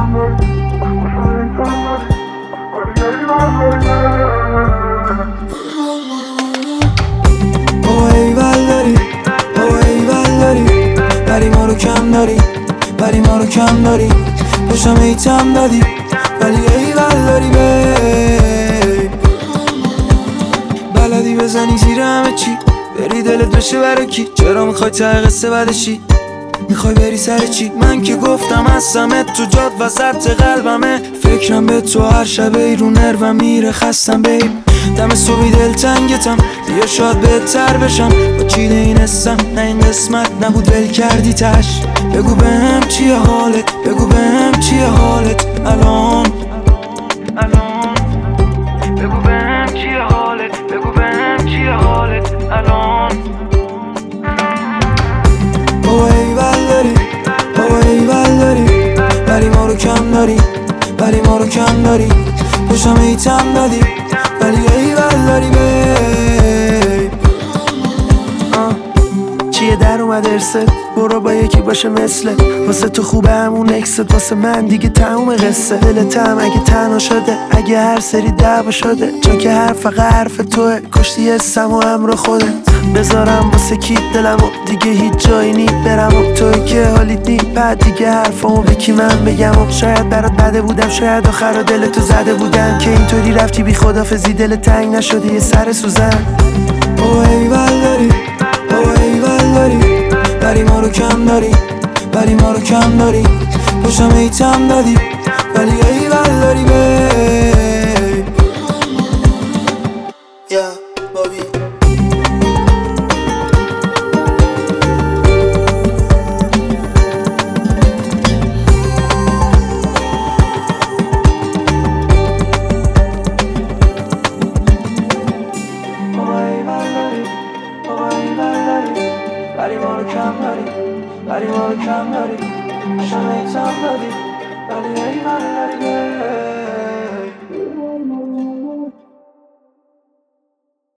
ولی ما رو کم داری، ولی ما رو کم داری. پشتم ایتم دادی ولی ایول داری بی. بلدی بزنی زیر همه چی، بری دلت بشه برای کی؟ چرا میخوای ته قصه بعدشی؟ میخوای بری سر چی؟ من که گفتم هستمت تو جاد وسط قلبمه. فکرم به تو هر شب ای رو نروم میره خستم بیب. دم صبحی دلتنگتم بیا شاد بهتر بشم. با چیده این اسم نه این قسمت نبود ول کردی تش. بگو بهم چیه حالت، بگو بهم چیه حالت الان. بگو بهم چیه حالت، بگو بهم چیه حالت الان. بابا ایول داری، بابا ایول داری. ولی ما رو کم داری، ولی ما رو کم داری. پشتم ایتم دادی ولی ایول داری بیب. چیه در اومد ارست؟ برو با یکی باشه مثلت. واسه تو خوبه همون اکست، واسه من دیگه تموم قصه. دلتم اگه تنها شده، اگه هر سری دعوا شده، چون که حرف فقط حرف توه. کشتی اسم و امر خودت بذارم واسه کی دلمو، دیگه هیچ جایی نی برم و توی که حالیت نی. بعد دیگه حرفامو به کی من بگم و شاید برات بده بودم، شاید آخر دلتو زده بودم که اینطوری رفتی بی خدافزی. دل تنگ نشده یه سر سوزن. بابا ایول داری، بابا ایول داری. ولی ما رو کم داری، ولی ما رو کم داری. پشتم ایتم دادی ولی ایول داری بیب. یا بابی ولی ما رو کم داری، ولی ما رو کم داری. پشتم ایتم دادی ولی ایول داری بیب.